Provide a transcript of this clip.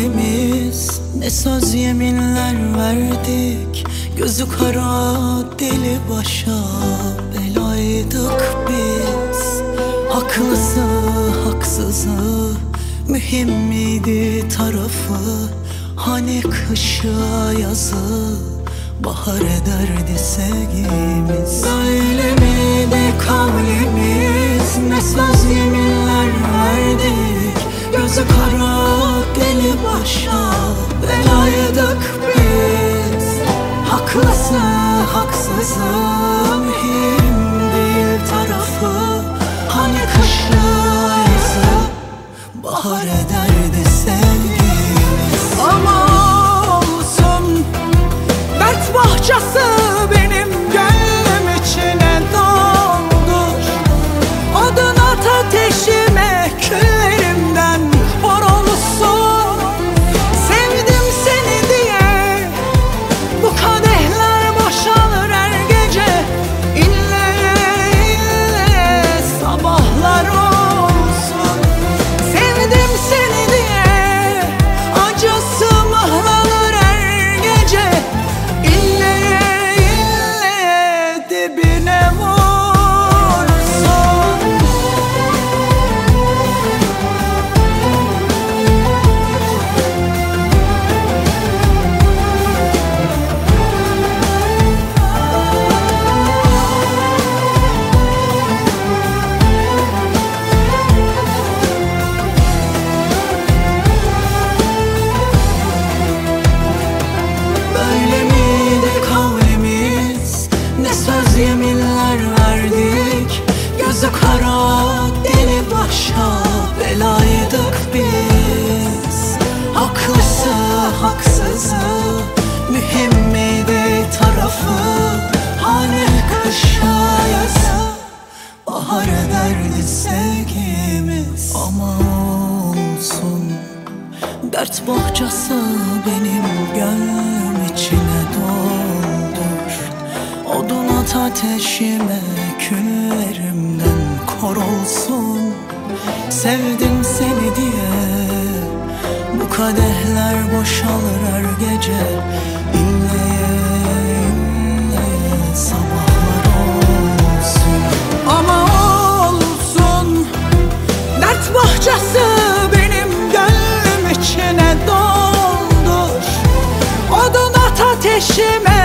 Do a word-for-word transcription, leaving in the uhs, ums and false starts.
kavlimiz, ne söz yeminler verdik. Gözü kara deli başa belaydık biz. Haklısı haksızı mühim miydi tarafı? Hani kışa yazı bahar ederdi sevgimiz. Böyle miydi kavlimiz, ne söz yeminler verdik. Gözü kara deli başa belaydık biz. Haklısı haksızı mühim değil tarafı. Hani kışa yazı bahar ederdi sevgimiz. Ama olsun, dert bahçesi benim gönlüm içine doldur. Odun at ateşime, küllerimden hor olsun. Sevdim seni diye bu kadehler boşalır her gece. İlle ille sabahlar olsun. Sevdim seni diye acısı mıhlanır her gece. İlle ille dibine vursun. Böyle miydi kavlimiz, ne söz yeminler verdik. Gözü kara deli başa belaydık biz. Haklısı haksızı mühim miydi tarafı? Hani kışa yazı bahar ederdi sevgimiz. Ama olsun, dert bohçası benim gönlüm içine doldur. Odun at ateşime, küllerimden kor olsun. Sevdim seni diye bu kadehler boşalır her gece. İnleye inleye sabahlar olsun. Ama olsun, dert bahçesi benim gönlüm içine doldur. Odun at ateşime,